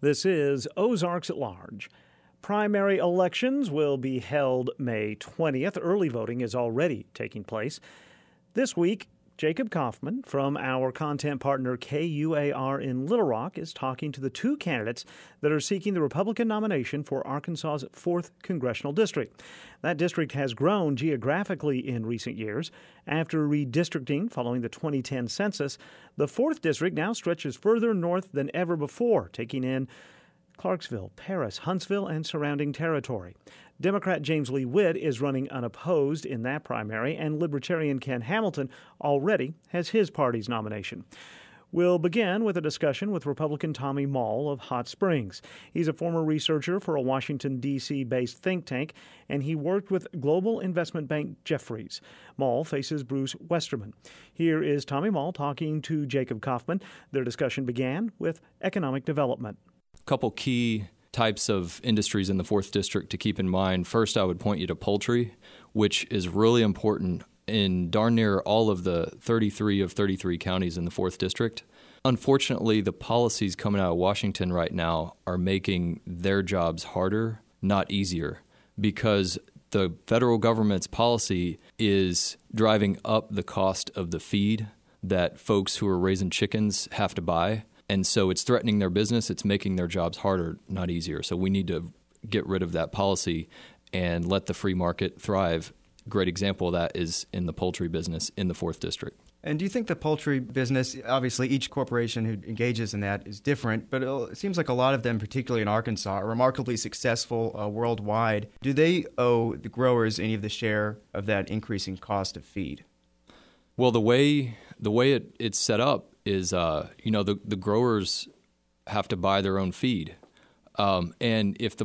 This is Ozarks at Large. Primary elections will be held May 20th. Early voting is already taking place. This week, Jacob Kaufman from our content partner KUAR in Little Rock is talking to the two candidates that are seeking the Republican nomination for Arkansas's 4th Congressional District. That district has grown geographically in recent years. After redistricting following the 2010 census, the 4th District now stretches further north than ever before, taking in Clarksville, Paris, Huntsville, and surrounding territory. Democrat James Lee Witt is running unopposed in that primary, and Libertarian Ken Hamilton already has his party's nomination. We'll begin with a discussion with Republican Tommy Moll of Hot Springs. He's a former researcher for a Washington, D.C.-based think tank, and he worked with global investment bank Jefferies. Moll faces Bruce Westerman. Here is Tommy Moll talking to Jacob Kaufman. Their discussion began with economic development. Couple key types of industries in the 4th District to keep in mind. First, I would point you to poultry, which is really important in darn near all of the 33 of 33 counties in the 4th District. Unfortunately, the policies coming out of Washington right now are making their jobs harder, not easier, because the federal government's policy is driving up the cost of the feed that folks who are raising chickens have to buy. And so it's threatening their business. It's making their jobs harder, not easier. So we need to get rid of that policy and let the free market thrive. Great example of that is in the poultry business in the 4th District. And do you think the poultry business, obviously each corporation who engages in that is different, but it seems like a lot of them, particularly in Arkansas, are remarkably successful worldwide. Do they owe the growers any of the share of that increasing cost of feed? Well, the way it's set up is, the growers have to buy their own feed. And if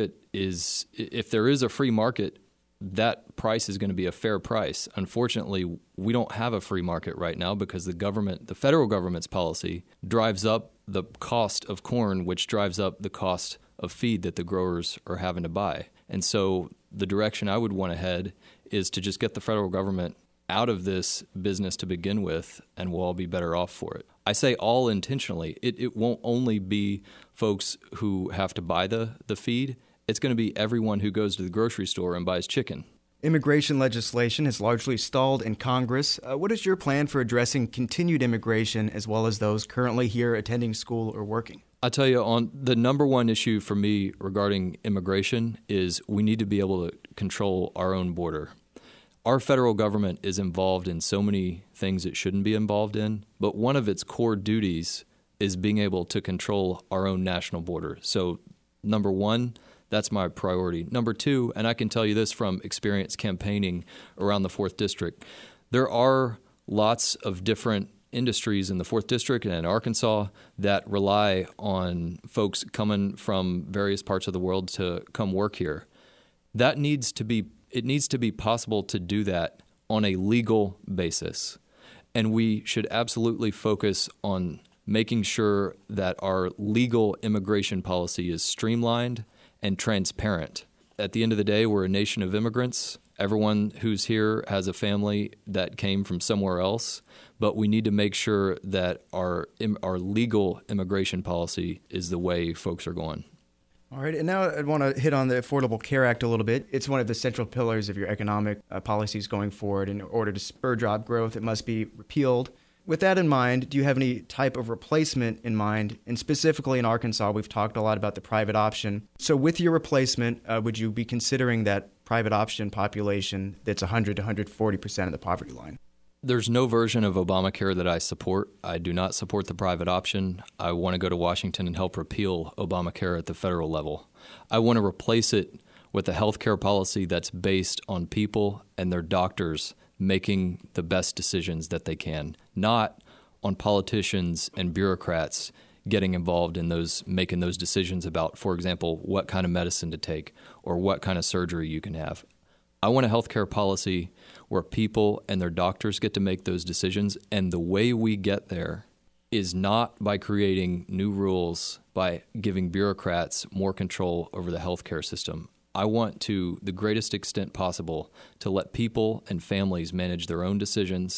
there is a free market, that price is going to be a fair price. Unfortunately, we don't have a free market right now because the federal government's policy drives up the cost of corn, which drives up the cost of feed that the growers are having to buy. And so the direction I would want to head is to just get the federal government out of this business to begin with, and we'll all be better off for it. I say all intentionally. It won't only be folks who have to buy the feed. It's going to be everyone who goes to the grocery store and buys chicken. Immigration legislation has largely stalled in Congress. What is your plan for addressing continued immigration as well as those currently here attending school or working? I'll tell you, on the number one issue for me regarding immigration is we need to be able to control our own border. Our federal government is involved in so many things it shouldn't be involved in, but one of its core duties is being able to control our own national border. So, number one, that's my priority. Number two, and I can tell you this from experience campaigning around the 4th District, there are lots of different industries in the 4th District and in Arkansas that rely on folks coming from various parts of the world to come work here. It needs to be possible to do that on a legal basis. And we should absolutely focus on making sure that our legal immigration policy is streamlined and transparent. At the end of the day, we're a nation of immigrants. Everyone who's here has a family that came from somewhere else, but we need to make sure that our legal immigration policy is the way folks are going. All right, and now I want to hit on the Affordable Care Act a little bit. It's one of the central pillars of your economic policies going forward. In order to spur job growth, it must be repealed. With that in mind, do you have any type of replacement in mind? And specifically in Arkansas, we've talked a lot about the private option. So with your replacement, would you be considering that private option population that's 100 to 140% of the poverty line? There's no version of Obamacare that I support. I do not support the private option. I want to go to Washington and help repeal Obamacare at the federal level. I want to replace it with a health care policy that's based on people and their doctors making the best decisions that they can, not on politicians and bureaucrats getting involved in making those decisions about, for example, what kind of medicine to take or what kind of surgery you can have. I want a healthcare policy where people and their doctors get to make those decisions, and the way we get there is not by creating new rules, by giving bureaucrats more control over the healthcare system. I want to the greatest extent possible to let people and families manage their own decisions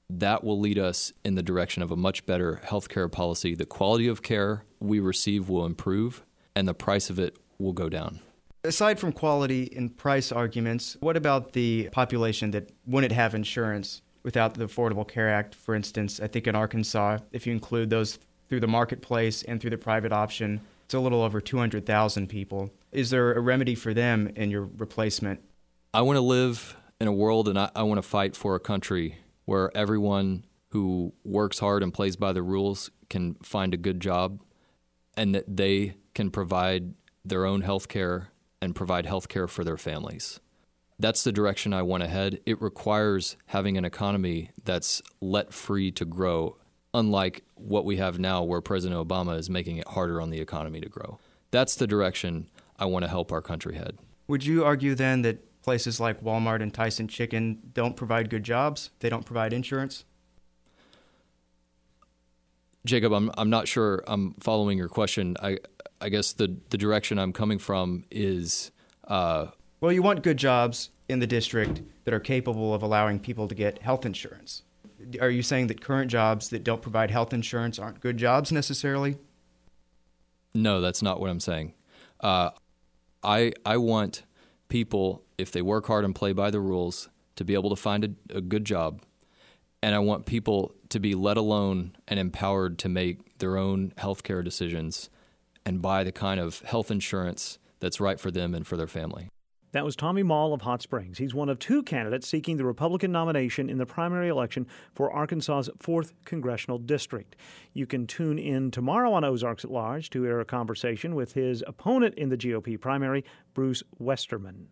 that will lead us in the direction of a much better healthcare policy. The quality of care we receive will improve, and the price of it will go down. Aside from quality and price arguments, what about the population that wouldn't have insurance without the Affordable Care Act? For instance, I think in Arkansas, if you include those through the marketplace and through the private option, it's a little over 200,000 people. Is there a remedy for them in your replacement? I want to live in a world, and I want to fight for a country where everyone who works hard and plays by the rules can find a good job, and that they can provide their own health care and provide health care for their families. That's the direction I want to head. It requires having an economy that's let free to grow, unlike what we have now where President Obama is making it harder on the economy to grow. That's the direction I want to help our country head. Would you argue then that places like Walmart and Tyson Chicken don't provide good jobs? They don't provide insurance? Jacob, I'm not sure I'm following your question. I guess the direction I'm coming from is... Well, you want good jobs in the district that are capable of allowing people to get health insurance. Are you saying that current jobs that don't provide health insurance aren't good jobs necessarily? No, that's not what I'm saying. I want people, if they work hard and play by the rules, to be able to find a good job. And I want people to be let alone and empowered to make their own healthcare decisions and buy the kind of health insurance that's right for them and for their family. That was Tommy Mall of Hot Springs. He's one of two candidates seeking the Republican nomination in the primary election for Arkansas's 4th Congressional District. You can tune in tomorrow on Ozarks at Large to hear a conversation with his opponent in the GOP primary, Bruce Westerman.